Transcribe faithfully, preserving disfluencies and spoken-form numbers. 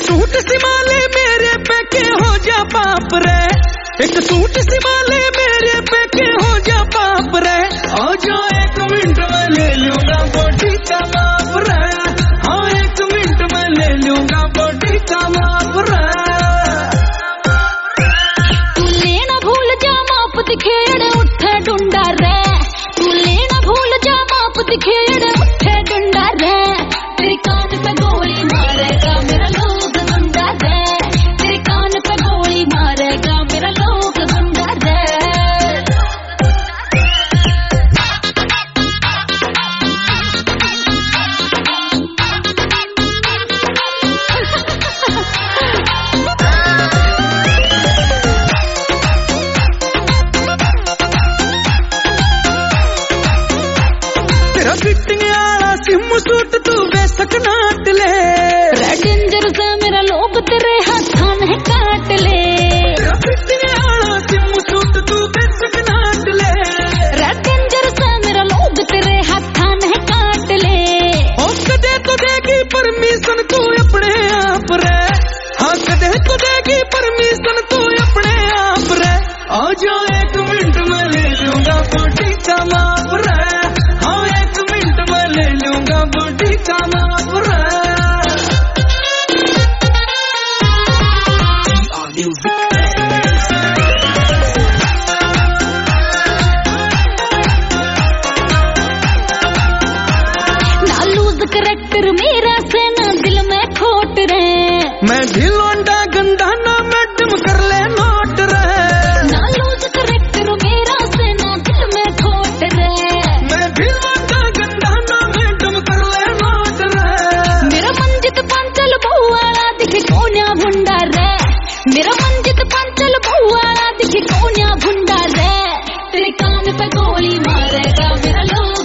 Suit सिमाले मेरे पे के हो जा पाप रे, एक सूट सिमाले मेरे पे के हो जा पाप रे। आ जा एक मिनट में ले लूंगा बॉडी का माप रे, हाँ एक मिनट में ले लूंगा बॉडी का माप रे। तू लेना भूल जा माप दिखेड़ उठे डुंडा रे, तू लेना भूल जा माप दिखेड़ उठे डुंडा रे। तेरे कान पे गोली मारेगा मेरा लोग गुंडा रे, तेरे कान पे गोली मारेगा मेरा लोग गुंडा रे। तेरा फिटिंग आला सिम सूट तू बेशक नाट ले, रेड डेंजर से मेरा लोग तेरे हाथां में काट ले। तेरा फिटिंग आला सिम सूट तू बेशक नाट ले, रेड डेंजर से मेरा लोग तेरे हाथां में काट ले। हो कदे तो देगी परमिशन तू अपने आप रे, हाँ कदे तो देगी परमिशन तू अपने आप रे। आ जा एक मिनट में ले लूंगा बॉडी का माप रे, हाँ एक मिनट में ले लूंगा बॉडी का माप रे। ना लूज करैक्टर मेरा से ना दिल में खोट रे, मैं भी लौंडा गंदा ना मैडम कर ले नोट रे, ना लूज करैक्टर मेरा से ना दिल में खोट रे। मैं भी लौंडा गंदा ना मैडम कर ले नोट रे। मेरा मंजित पांचल बहुआला दिखे कोन्या भुंडा रे, मेरा मंजित पांचल बहुआला दिखे कोन्या भुंडा रे। तेरे कान पे गोली मारेगा मेरा लोग